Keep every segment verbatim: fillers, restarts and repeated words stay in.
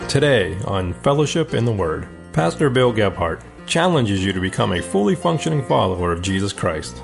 Today on Fellowship in the Word, Pastor Bill Gebhardt challenges you to become a fully functioning follower of Jesus Christ.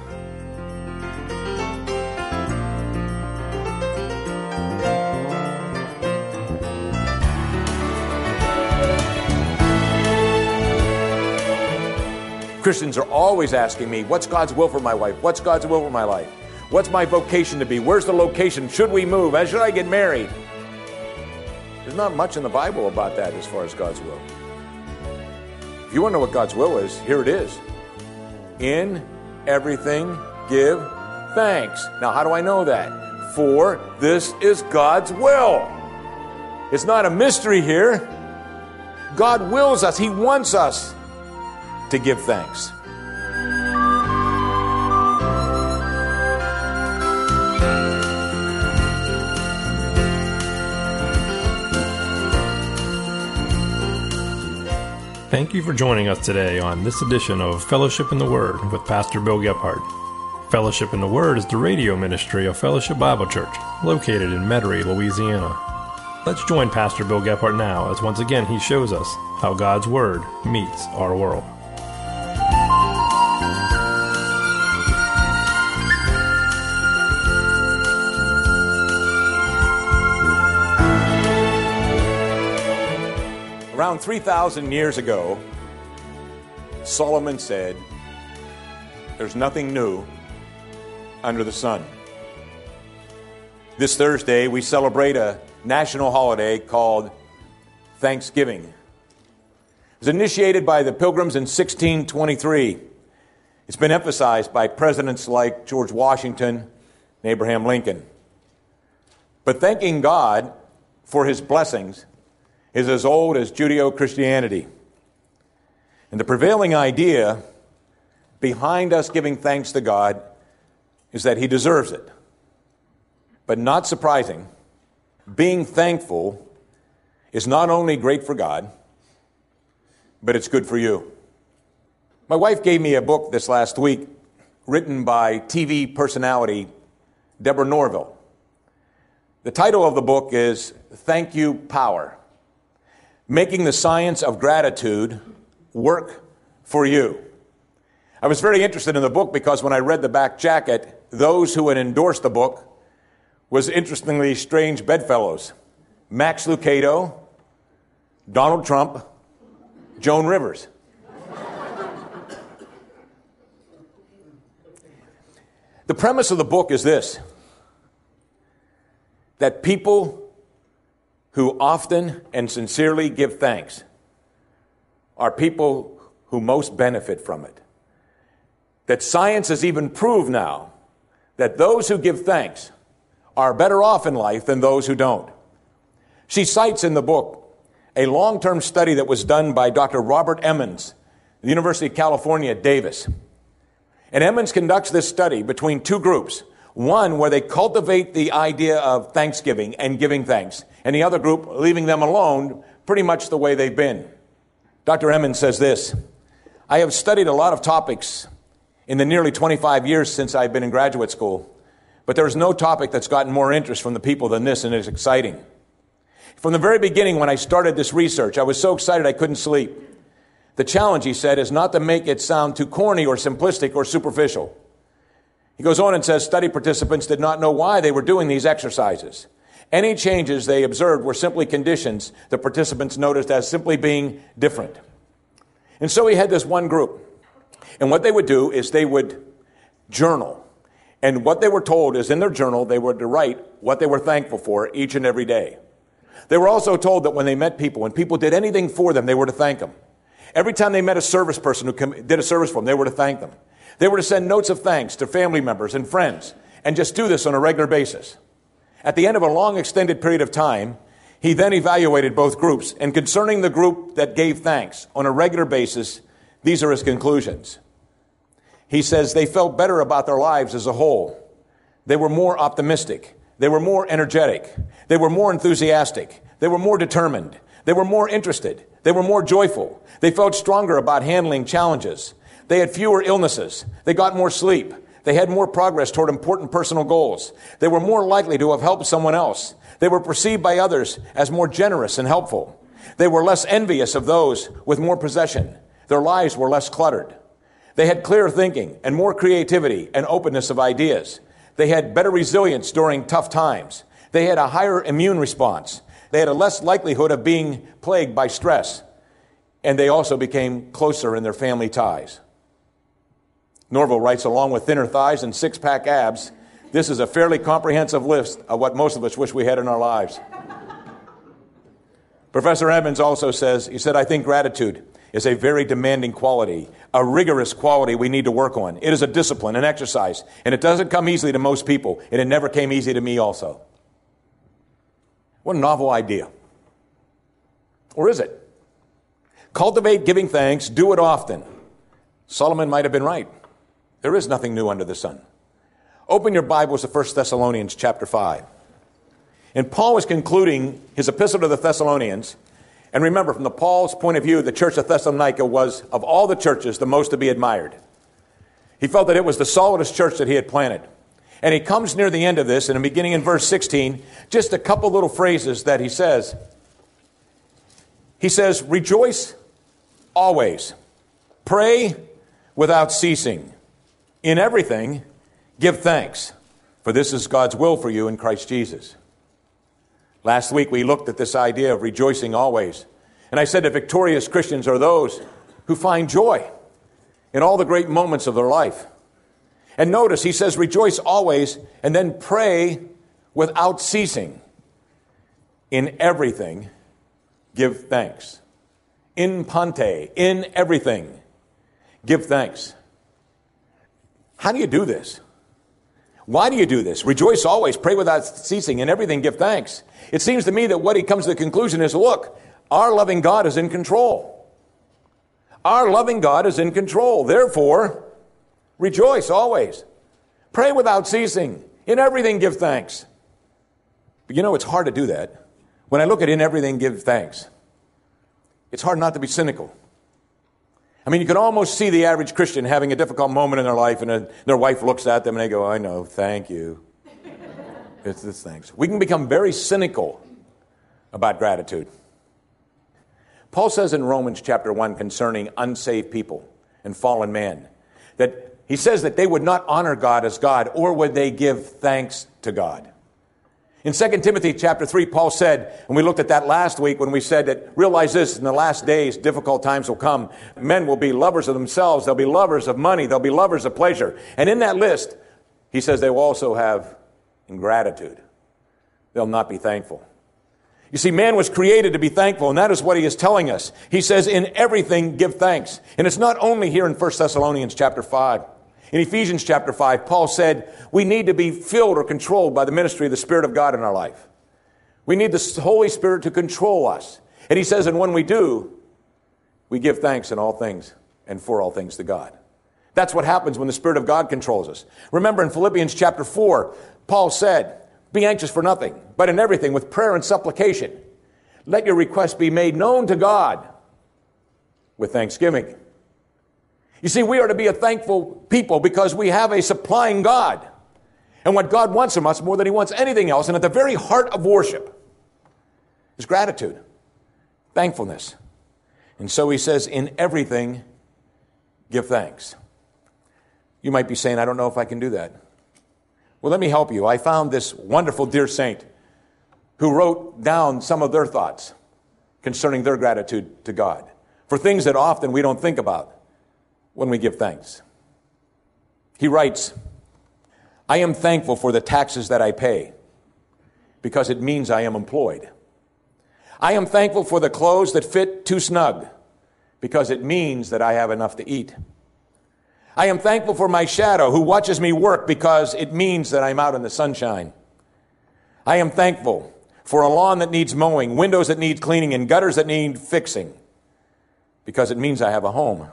Christians are always asking me, what's God's will for my wife? What's God's will for my life? What's my vocation to be? Where's the location? Should we move? Should I get married? There's not much in the Bible about that as far as God's will. If you want to know what God's will is, here it is. In everything, give thanks. Now, how do I know that? For this is God's will. It's not a mystery here. God wills us. He wants us to give thanks. Thank you for joining us today on this edition of Fellowship in the Word with Pastor Bill Gebhardt. Fellowship in the Word is the radio ministry of Fellowship Bible Church, located in Metairie, Louisiana. Let's join Pastor Bill Gebhardt now as once again he shows us how God's Word meets our world. Around three thousand years ago, Solomon said, there's nothing new under the sun. This Thursday, we celebrate a national holiday called Thanksgiving. It was initiated by the Pilgrims in sixteen twenty-three. It's been emphasized by presidents like George Washington and Abraham Lincoln. But thanking God for His blessings is as old as Judeo-Christianity. And the prevailing idea behind us giving thanks to God is that He deserves it. But not surprising, being thankful is not only great for God, but it's good for you. My wife gave me a book this last week written by T V personality Deborah Norville. The title of the book is Thank You Power: Making the Science of Gratitude Work for You. I was very interested in the book because when I read the back jacket, those who had endorsed the book was interestingly strange bedfellows. Max Lucado, Donald Trump, Joan Rivers. The premise of the book is this: that people who often and sincerely give thanks are people who most benefit from it. That science has even proved now that those who give thanks are better off in life than those who don't. She cites in the book a long-term study that was done by Doctor Robert Emmons, the University of California at Davis. And Emmons conducts this study between two groups. One where they cultivate the idea of thanksgiving and giving thanks, and the other group leaving them alone pretty much the way they've been. Doctor Emmons says this: I have studied a lot of topics in the nearly twenty-five years since I've been in graduate school, but there's no topic that's gotten more interest from the people than this, and it's exciting. From the very beginning when I started this research, I was so excited I couldn't sleep. The challenge, he said, is not to make it sound too corny or simplistic or superficial. He goes on and says study participants did not know why they were doing these exercises. Any changes they observed were simply conditions the participants noticed as simply being different. And so he had this one group. And what they would do is they would journal. And what they were told is in their journal they were to write what they were thankful for each and every day. They were also told that when they met people, when people did anything for them, they were to thank them. Every time they met a service person who did a service for them, they were to thank them. They were to send notes of thanks to family members and friends and just do this on a regular basis. At the end of a long extended period of time, he then evaluated both groups. And concerning the group that gave thanks on a regular basis, these are his conclusions. He says they felt better about their lives as a whole. They were more optimistic. They were more energetic. They were more enthusiastic. They were more determined. They were more interested. They were more joyful. They felt stronger about handling challenges. They had fewer illnesses. They got more sleep. They had more progress toward important personal goals. They were more likely to have helped someone else. They were perceived by others as more generous and helpful. They were less envious of those with more possession. Their lives were less cluttered. They had clear thinking and more creativity and openness of ideas. They had better resilience during tough times. They had a higher immune response. They had a less likelihood of being plagued by stress. And they also became closer in their family ties. Norville writes, along with thinner thighs and six-pack abs, this is a fairly comprehensive list of what most of us wish we had in our lives. Professor Evans also says, he said, I think gratitude is a very demanding quality, a rigorous quality we need to work on. It is a discipline, an exercise, and it doesn't come easily to most people, and it never came easy to me also. What a novel idea. Or is it? Cultivate giving thanks, do it often. Solomon might have been right. There is nothing new under the sun. Open your Bibles to First Thessalonians chapter five. And Paul was concluding his epistle to the Thessalonians. And remember, from the Paul's point of view, the church of Thessalonica was, of all the churches, the most to be admired. He felt that it was the solidest church that he had planted. And he comes near the end of this, and beginning in verse sixteen, just a couple little phrases that he says. He says, rejoice always, pray without ceasing. In everything, give thanks, for this is God's will for you in Christ Jesus. Last week, we looked at this idea of rejoicing always. And I said that victorious Christians are those who find joy in all the great moments of their life. And notice, he says, rejoice always, and then pray without ceasing. In everything, give thanks. In pante, in everything, give thanks. How do you do this? Why do you do this? Rejoice always, pray without ceasing, in everything give thanks. It seems to me that what he comes to the conclusion is, look, our loving God is in control. Our loving God is in control. Therefore, rejoice always. Pray without ceasing. In everything give thanks. But you know, it's hard to do that. When I look at in everything give thanks, it's hard not to be cynical. I mean, you can almost see the average Christian having a difficult moment in their life, and a, their wife looks at them and they go, I know, thank you. It's this thanks. We can become very cynical about gratitude. Paul says in Romans chapter one concerning unsaved people and fallen man, that he says that they would not honor God as God, or would they give thanks to God. In Second Timothy chapter three, Paul said, and we looked at that last week when we said that, realize this, in the last days, difficult times will come. Men will be lovers of themselves. They'll be lovers of money. They'll be lovers of pleasure. And in that list, he says they will also have ingratitude. They'll not be thankful. You see, man was created to be thankful, and that is what he is telling us. He says, in everything, give thanks. And it's not only here in First Thessalonians chapter five. In Ephesians chapter five, Paul said we need to be filled or controlled by the ministry of the Spirit of God in our life. We need the Holy Spirit to control us. And he says, and when we do, we give thanks in all things and for all things to God. That's what happens when the Spirit of God controls us. Remember in Philippians chapter four, Paul said, be anxious for nothing, but in everything with prayer and supplication. Let your requests be made known to God with thanksgiving. You see, we are to be a thankful people because we have a supplying God. And what God wants from us more than he wants anything else, and at the very heart of worship, is gratitude, thankfulness. And so he says, in everything, give thanks. You might be saying, I don't know if I can do that. Well, let me help you. I found this wonderful dear saint who wrote down some of their thoughts concerning their gratitude to God for things that often we don't think about when we give thanks. He writes, I am thankful for the taxes that I pay because it means I am employed. I am thankful for the clothes that fit too snug because it means that I have enough to eat. I am thankful for my shadow who watches me work because it means that I'm out in the sunshine. I am thankful for a lawn that needs mowing, windows that need cleaning, and gutters that need fixing because it means I have a home.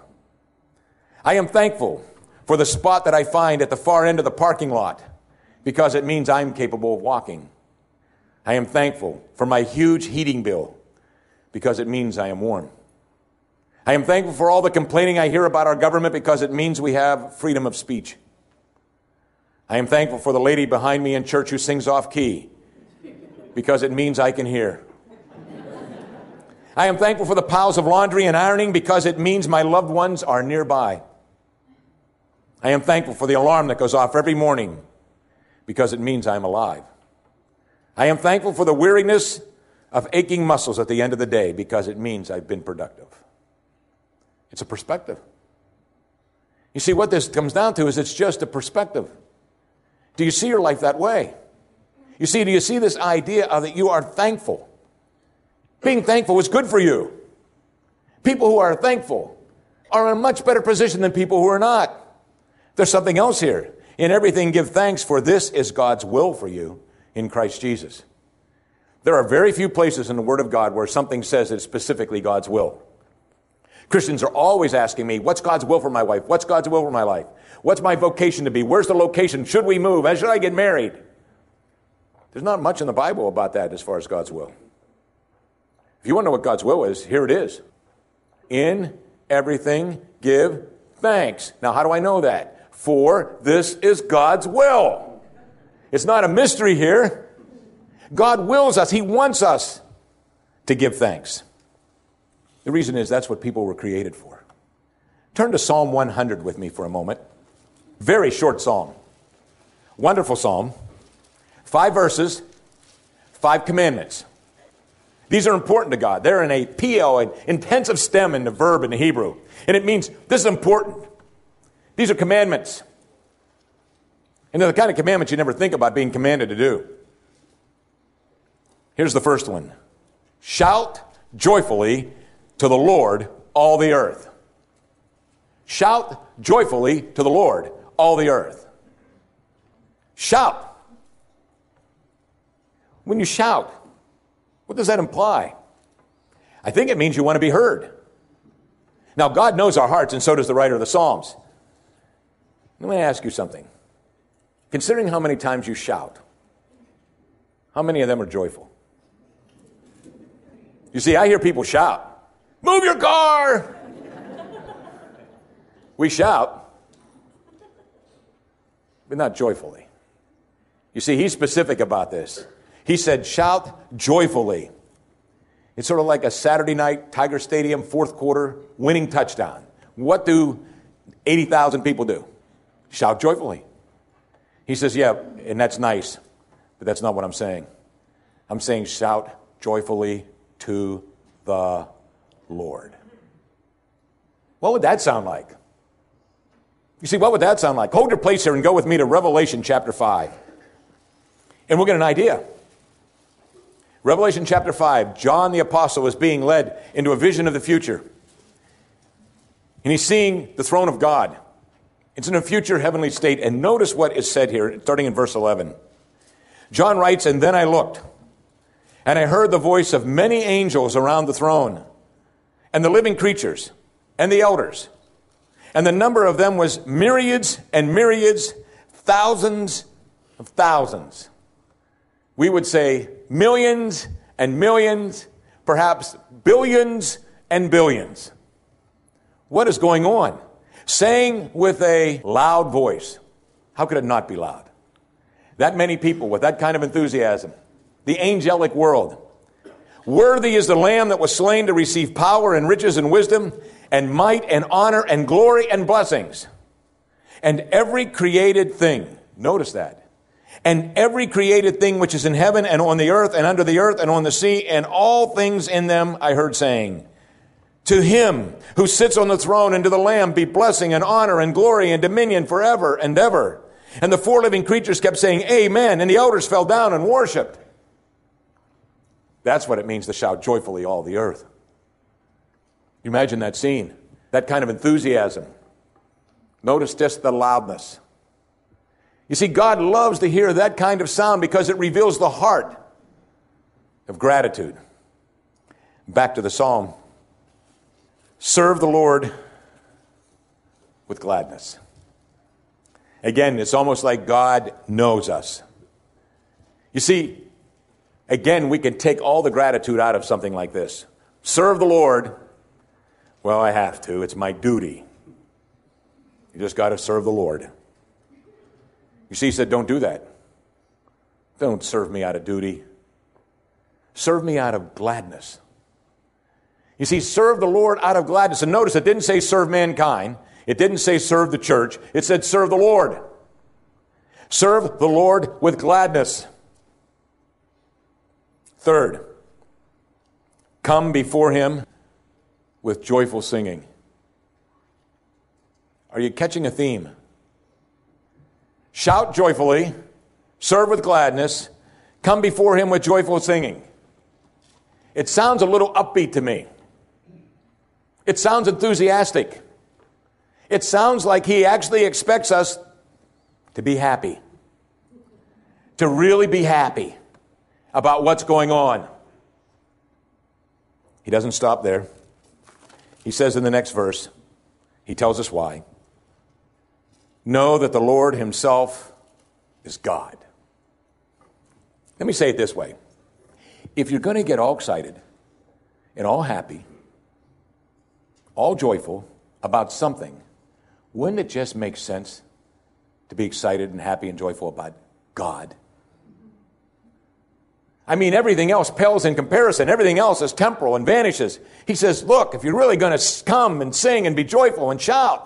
I am thankful for the spot that I find at the far end of the parking lot because it means I'm capable of walking. I am thankful for my huge heating bill because it means I am warm. I am thankful for all the complaining I hear about our government because it means we have freedom of speech. I am thankful for the lady behind me in church who sings off key because it means I can hear. I am thankful for the piles of laundry and ironing because it means my loved ones are nearby. I am thankful for the alarm that goes off every morning because it means I'm alive. I am thankful for the weariness of aching muscles at the end of the day because it means I've been productive. It's a perspective. You see, what this comes down to is it's just a perspective. Do you see your life that way? You see, do you see this idea of that you are thankful? Being thankful is good for you. People who are thankful are in a much better position than people who are not. There's something else here. In everything give thanks, for this is God's will for you in Christ Jesus. There are very few places in the Word of God where something says it's specifically God's will. Christians are always asking me, what's God's will for my wife? What's God's will for my life? What's my vocation to be? Where's the location? Should we move? Should I get married? There's not much in the Bible about that as far as God's will. If you want to know what God's will is, here it is. In everything give thanks. Now, how do I know that? For this is God's will. It's not a mystery here. God wills us. He wants us to give thanks. The reason is that's what people were created for. Turn to Psalm one hundred with me for a moment. Very short psalm. Wonderful psalm. Five verses, five commandments. These are important to God. They're in a P L, an intensive stem in the verb in the Hebrew. And it means this is important. These are commandments. And they're the kind of commandments you never think about being commanded to do. Here's the first one. Shout joyfully to the Lord, all the earth. Shout joyfully to the Lord, all the earth. Shout. When you shout, what does that imply? I think it means you want to be heard. Now, God knows our hearts, and so does the writer of the Psalms. Let me ask you something. Considering how many times you shout, how many of them are joyful? You see, I hear people shout, move your car! We shout, but not joyfully. You see, he's specific about this. He said, shout joyfully. It's sort of like a Saturday night Tiger Stadium fourth quarter winning touchdown. What do eighty thousand people do? Shout joyfully. He says, yeah, and that's nice, but that's not what I'm saying. I'm saying shout joyfully to the Lord. What would that sound like? You see, what would that sound like? Hold your place here and go with me to Revelation chapter five. And we'll get an idea. Revelation chapter five, John the Apostle is being led into a vision of the future. And he's seeing the throne of God. It's in a future heavenly state. And notice what is said here, starting in verse eleven. John writes, and then I looked, and I heard the voice of many angels around the throne, and the living creatures, and the elders. And the number of them was myriads and myriads, thousands of thousands. We would say millions and millions, perhaps billions and billions. What is going on? Saying with a loud voice. How could it not be loud? That many people with that kind of enthusiasm. The angelic world. Worthy is the Lamb that was slain to receive power and riches and wisdom and might and honor and glory and blessings. And every created thing, notice that, and every created thing which is in heaven and on the earth and under the earth and on the sea and all things in them, I heard saying, to him who sits on the throne and to the Lamb be blessing and honor and glory and dominion forever and ever. And the four living creatures kept saying, amen. And the elders fell down and worshiped. That's what it means to shout joyfully all the earth. You imagine that scene, that kind of enthusiasm. Notice just the loudness. You see, God loves to hear that kind of sound because it reveals the heart of gratitude. Back to the psalm. Serve the Lord with gladness. Again, it's almost like God knows us. You see, again, we can take all the gratitude out of something like this. Serve the Lord. Well, I have to. It's my duty. You just got to serve the Lord. You see, he said, don't do that. Don't serve me out of duty. Serve me out of gladness. You see, serve the Lord out of gladness. And notice it didn't say serve mankind. It didn't say serve the church. It said serve the Lord. Serve the Lord with gladness. Third, come before him with joyful singing. Are you catching a theme? Shout joyfully, serve with gladness, come before him with joyful singing. It sounds a little upbeat to me. It sounds enthusiastic. It sounds like he actually expects us to be happy, to really be happy about what's going on. He doesn't stop there. He says in the next verse, he tells us why. Know that the Lord himself is God. Let me say it this way. If you're going to get all excited and all happy, all joyful about something, wouldn't it just make sense to be excited and happy and joyful about God? I mean, everything else pales in comparison. Everything else is temporal and vanishes. He says, look, if you're really going to come and sing and be joyful and shout,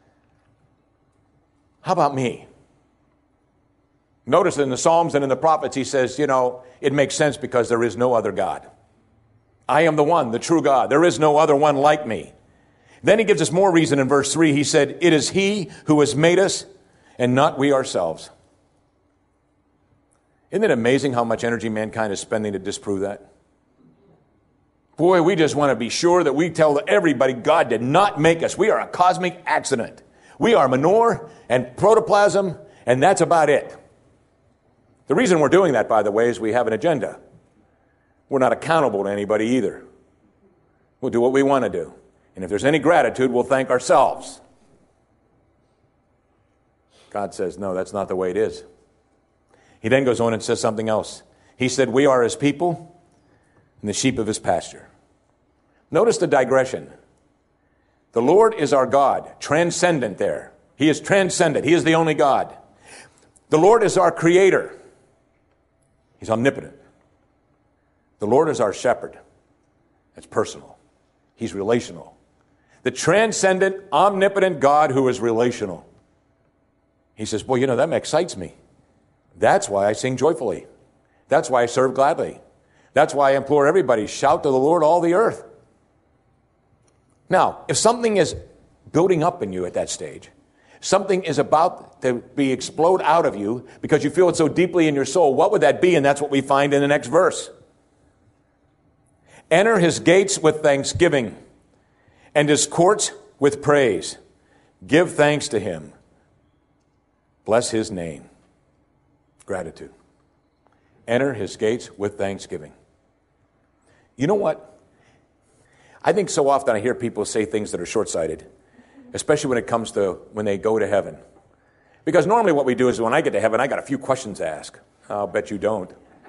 how about me? Notice in the Psalms and in the prophets, he says, you know, it makes sense because there is no other God. I am the one, the true God. There is no other one like me. Then he gives us more reason in verse three. He said, it is he who has made us and not we ourselves. Isn't it amazing how much energy mankind is spending to disprove that? Boy, we just want to be sure that we tell everybody God did not make us. We are a cosmic accident. We are manure and protoplasm, and that's about it. The reason we're doing that, by the way, is we have an agenda. We're not accountable to anybody either. We'll do what we want to do. And if there's any gratitude, we'll thank ourselves. God says, no, that's not the way it is. He then goes on and says something else. He said, we are his people and the sheep of his pasture. Notice the digression. The Lord is our God, transcendent there. He is transcendent. He is the only God. The Lord is our creator. He's omnipotent. The Lord is our shepherd. That's personal. He's relational. The transcendent, omnipotent God who is relational. He says, boy, you know, that excites me. That's why I sing joyfully. That's why I serve gladly. That's why I implore everybody, shout to the Lord, all the earth. Now, if something is building up in you at that stage, something is about to be explode out of you because you feel it so deeply in your soul, what would that be? And that's what we find in the next verse. Enter his gates with thanksgiving and his courts with praise. Give thanks to him. Bless his name. Gratitude. Enter his gates with thanksgiving. You know what? I think so often I hear people say things that are short-sighted, especially when it comes to when they go to heaven. Because normally what we do is when I get to heaven, I got a few questions to ask. I'll bet you don't.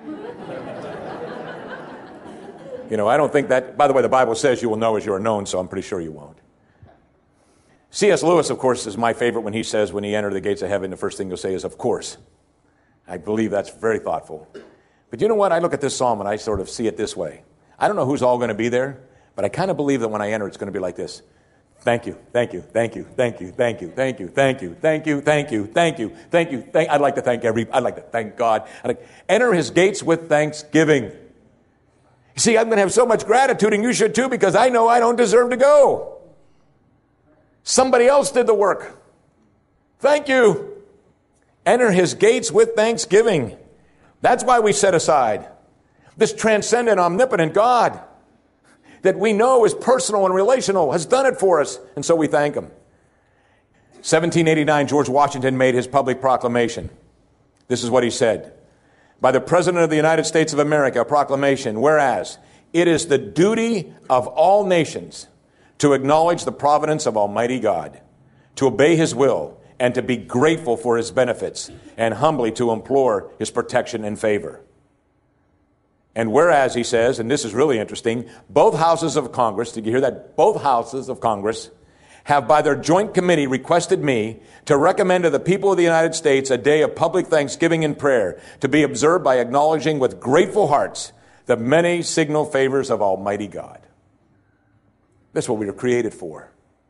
You know, I don't think that, by the way, the Bible says you will know as you are known, so I'm pretty sure you won't. C S Lewis, of course, is my favorite when he says when he entered the gates of heaven, the first thing he'll say is, of course. I believe that's very thoughtful. But you know what? I look at this psalm and I sort of see it this way. I don't know who's all going to be there, but I kind of believe that when I enter, it's going to be like this. Thank you, thank you, thank you, thank you, thank you, thank you, thank you, thank you, thank you, thank you, thank you, thank. I'd like to thank every. I'd like to thank God. I'd like, enter his gates with thanksgiving. You see, I'm going to have so much gratitude, and you should too, because I know I don't deserve to go. Somebody else did the work. Thank you. Enter his gates with thanksgiving. That's why we set aside this transcendent, omnipotent God that we know is personal and relational, has done it for us, and so we thank him. seventeen eighty-nine, George Washington made his public proclamation. This is what he said. By the President of the United States of America, a proclamation, whereas it is the duty of all nations to acknowledge the providence of Almighty God, to obey his will, and to be grateful for his benefits, and humbly to implore his protection and favor. And whereas, he says, and this is really interesting, both houses of Congress, did you hear that? Both houses of Congress have by their joint committee requested me to recommend to the people of the United States a day of public thanksgiving and prayer to be observed by acknowledging with grateful hearts the many signal favors of Almighty God. That's what we were created for.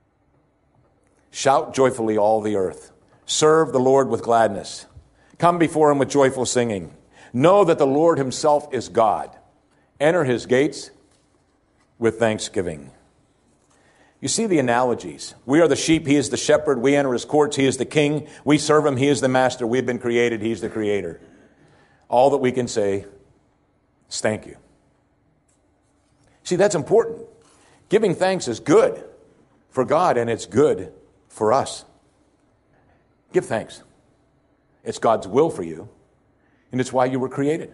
Shout joyfully, all the earth. Serve the Lord with gladness. Come before him with joyful singing. Know that the Lord himself is God. Enter his gates with thanksgiving. You see the analogies. We are the sheep, he is the shepherd. We enter his courts, he is the king. We serve him, he is the master. We've been created, he's the creator. All that we can say is thank you. See, that's important. Giving thanks is good for God, and it's good for us. Give thanks. It's God's will for you, and it's why you were created.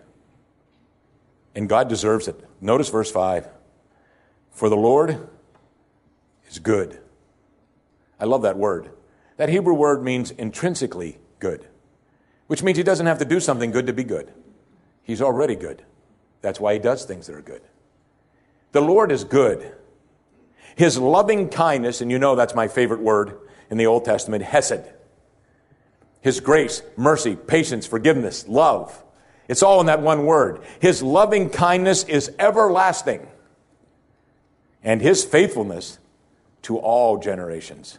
And God deserves it. Notice verse five. For the Lord is good. I love that word. That Hebrew word means intrinsically good, which means he doesn't have to do something good to be good. He's already good. That's why he does things that are good. The Lord is good. His loving kindness, and you know that's my favorite word in the Old Testament, hesed. His grace, mercy, patience, forgiveness, love. It's all in that one word. His loving kindness is everlasting, and his faithfulness to all generations.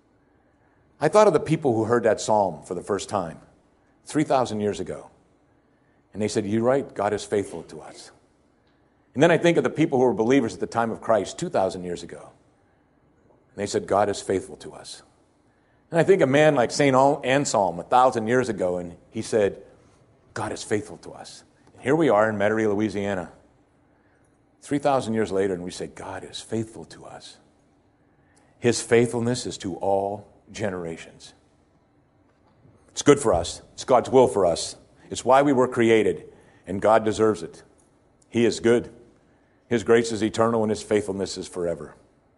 I thought of the people who heard that psalm for the first time three thousand years ago. And they said, you're right, God is faithful to us. And then I think of the people who were believers at the time of Christ two thousand years ago. And they said, God is faithful to us. And I think of a man like Saint Anselm one thousand years ago, and he said, God is faithful to us. And here we are in Metairie, Louisiana, three thousand years later, and we say, God is faithful to us. His faithfulness is to all generations. It's good for us. It's God's will for us. It's why we were created, and God deserves it. He is good. His grace is eternal, and his faithfulness is forever.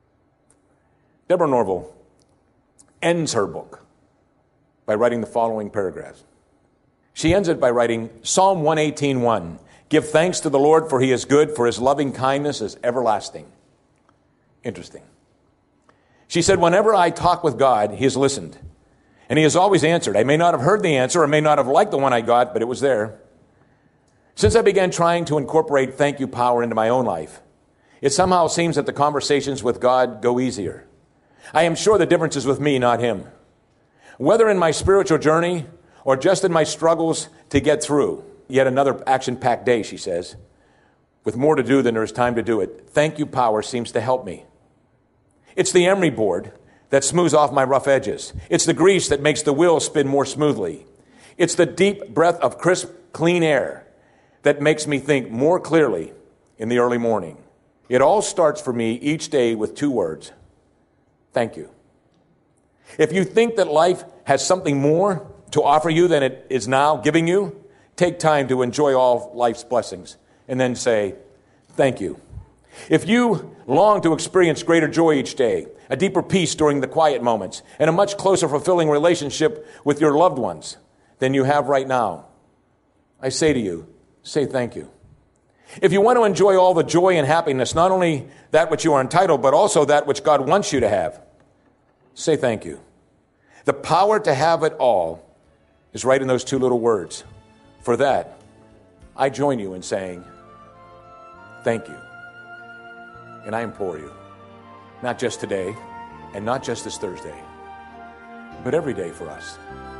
Deborah Norville ends her book by writing the following paragraphs. She ends it by writing, Psalm one eighteen one, give thanks to the Lord, for he is good, for his loving kindness is everlasting. Interesting. She said, whenever I talk with God, he has listened, and he has always answered. I may not have heard the answer, or may not have liked the one I got, but it was there. Since I began trying to incorporate thank you power into my own life, it somehow seems that the conversations with God go easier. I am sure the difference is with me, not him. Whether in my spiritual journey or just in my struggles to get through yet another action-packed day, she says, with more to do than there is time to do it, thank you power seems to help me. It's the emery board that smooths off my rough edges. It's the grease that makes the wheel spin more smoothly. It's the deep breath of crisp, clean air that makes me think more clearly in the early morning. It all starts for me each day with two words. Thank you. If you think that life has something more to offer you than it is now giving you, take time to enjoy all life's blessings and then say, thank you. If you long to experience greater joy each day, a deeper peace during the quiet moments, and a much closer fulfilling relationship with your loved ones than you have right now, I say to you, say thank you. If you want to enjoy all the joy and happiness, not only that which you are entitled, but also that which God wants you to have, say thank you. The power to have it all is right in those two little words. For that, I join you in saying, thank you. And I implore you, not just today, and not just this Thursday, but every day for us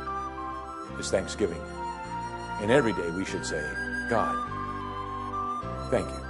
is Thanksgiving. And every day we should say, God, thank you.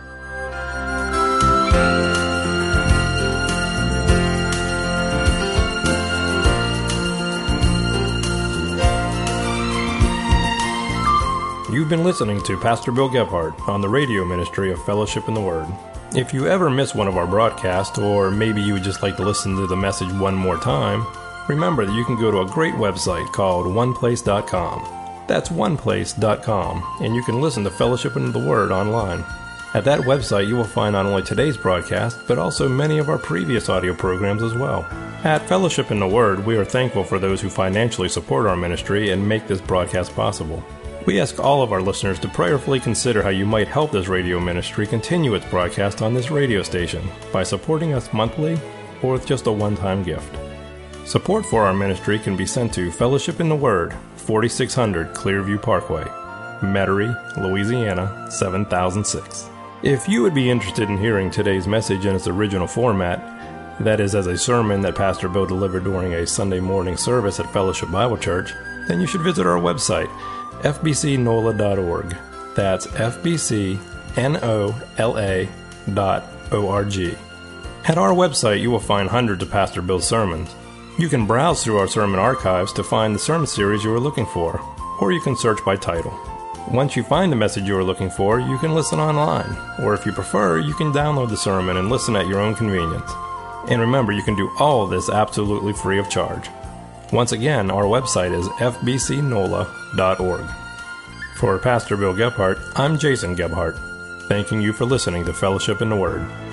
You've been listening to Pastor Bill Gebhardt on the radio ministry of Fellowship in the Word. If you ever miss one of our broadcasts, or maybe you would just like to listen to the message one more time, remember that you can go to a great website called one place dot com. That's one place dot com, and you can listen to Fellowship in the Word online. At that website, you will find not only today's broadcast, but also many of our previous audio programs as well. At Fellowship in the Word, we are thankful for those who financially support our ministry and make this broadcast possible. We ask all of our listeners to prayerfully consider how you might help this radio ministry continue its broadcast on this radio station by supporting us monthly or with just a one-time gift. Support for our ministry can be sent to Fellowship in the Word, forty-six hundred Clearview Parkway, Metairie, Louisiana, seven thousand six. If you would be interested in hearing today's message in its original format, that is, as a sermon that Pastor Bill delivered during a Sunday morning service at Fellowship Bible Church, then you should visit our website, f b c nola dot org. That's f b c nola dot org. At our website, you will find hundreds of Pastor Bill's sermons. You can browse through our sermon archives to find the sermon series you are looking for, or you can search by title. Once you find the message you are looking for, you can listen online, or if you prefer, you can download the sermon and listen at your own convenience. And remember, you can do all of this absolutely free of charge. Once again, our website is f b c nola dot org. For Pastor Bill Gebhardt, I'm Jason Gebhardt, thanking you for listening to Fellowship in the Word.